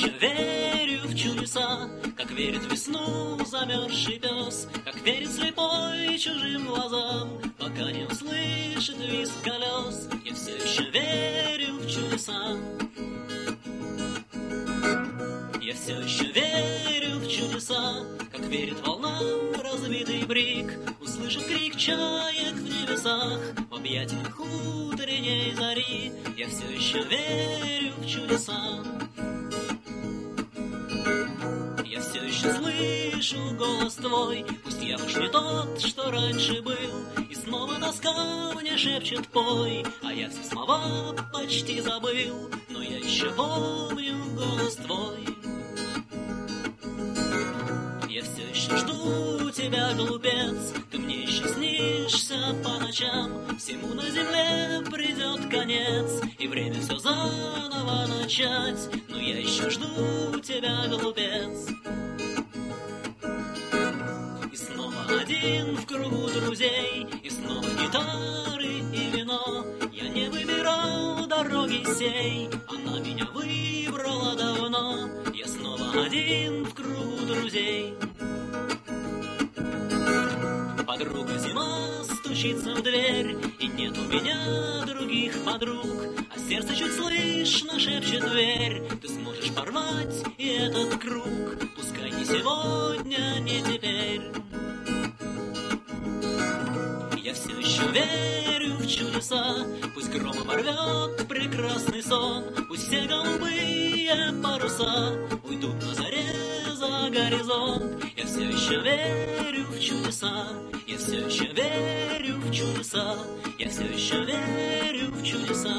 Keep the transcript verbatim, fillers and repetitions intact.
еще верю в чудеса, как верит в весну замерзший пес, как верит слепой чужим глазам, пока не услышит визг колес. Я все еще верю в чудеса. Я все еще верю в чудеса, как верит волнам разбитый брик, услышит крик чаек в небесах, в объятиях утренней зари. Я все еще верю в чудеса. Я все еще слышу голос твой, пусть я уж не тот, что раньше был, и снова тоска мне шепчет пой, а я все слова почти забыл, но я еще помню голос твой. Я все еще жду тебя, глупец, ты мне еще снишься по ночам, всему на земле придет конец, и время все заново начать, но я еще жду тебя, глупец. И снова один в кругу друзей, и снова гитары и вино, я не выбирал дороги сей, она меня выбрала давно. Я снова один в кругу друзей. Подруга зима стучится в дверь, и нет у меня других подруг, а сердце чуть слышно шепчет верь, ты сможешь порвать и этот круг, пускай не сегодня, не теперь. Я все еще верю в чудеса, пусть гром оборвет прекрасный сон, пусть все голубые паруса уйдут на заре за горизонт. Я все еще верю в чудеса, я все еще верю в чудеса, я все еще верю в чудеса.